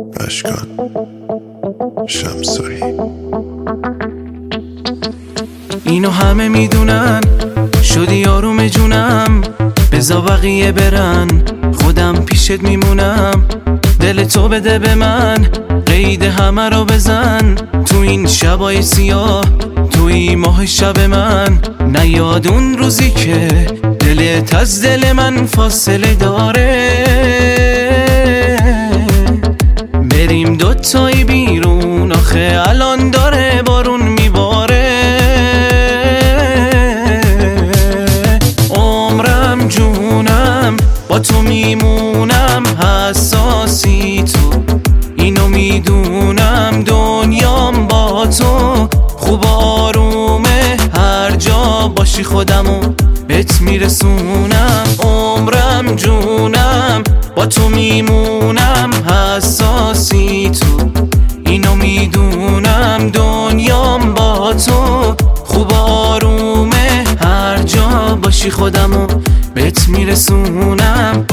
اشکان شمسایی. اینو همه میدونن، شدی آروم جونم، بزا بقیه برن، خودم پیشت میمونم. دل تو بده به من، قید همه رو بزن. تو این شبای سیاه، توی ماه شب من، نیاد اون روزی که دلت از دل من فاصله داره. بریم دوتایی بیرون، آخه الان داره بارون میباره. عمرم جونم با تو میمونم، حساسی تو اینو میدونم. دنیام با تو خوب آرومه، هر جا باشی خودمو بهت میرسونم. عمرم جونم با تو میمونم، حساسی تو اینو میدونم. دنیام با تو خوب آرومه، هر جا باشی خودمو بهت میرسونم.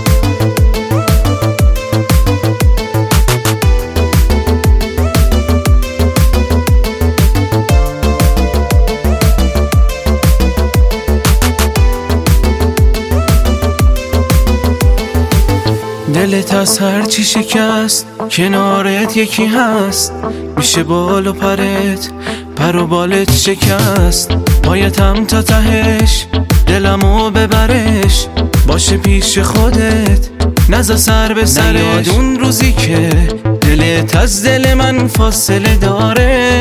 دلت از هر چی شکست، کنارت یکی هست. میشه بال و پرت، پر و بالت شکست. پایتم تا تهش، دلمو ببرش، باشه پیش خودت، نزا سر به سرش. نیاد اون روزی که دلت از دل من فاصله داره.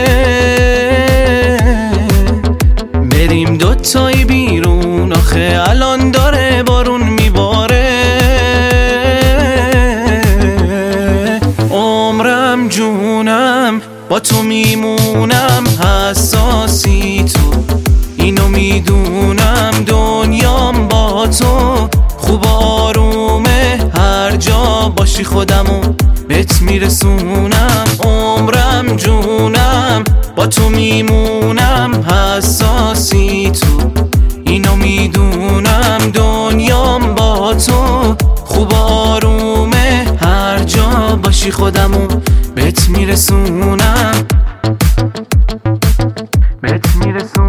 بریم دوتایی بیرون، آخه الان داره بارون میباره. عمرم جونم با تو میمونم، حساسی تو اینو میدونم. دنیام با تو خوب آرومه، هر جا باشی خودمو بهت میرسونم. عمرم جونم با تو میمونم، حساسی تو اینو میدونم. دنیام با تو خوب آرومه، هر جا باشی خودمو بهت میرسونم.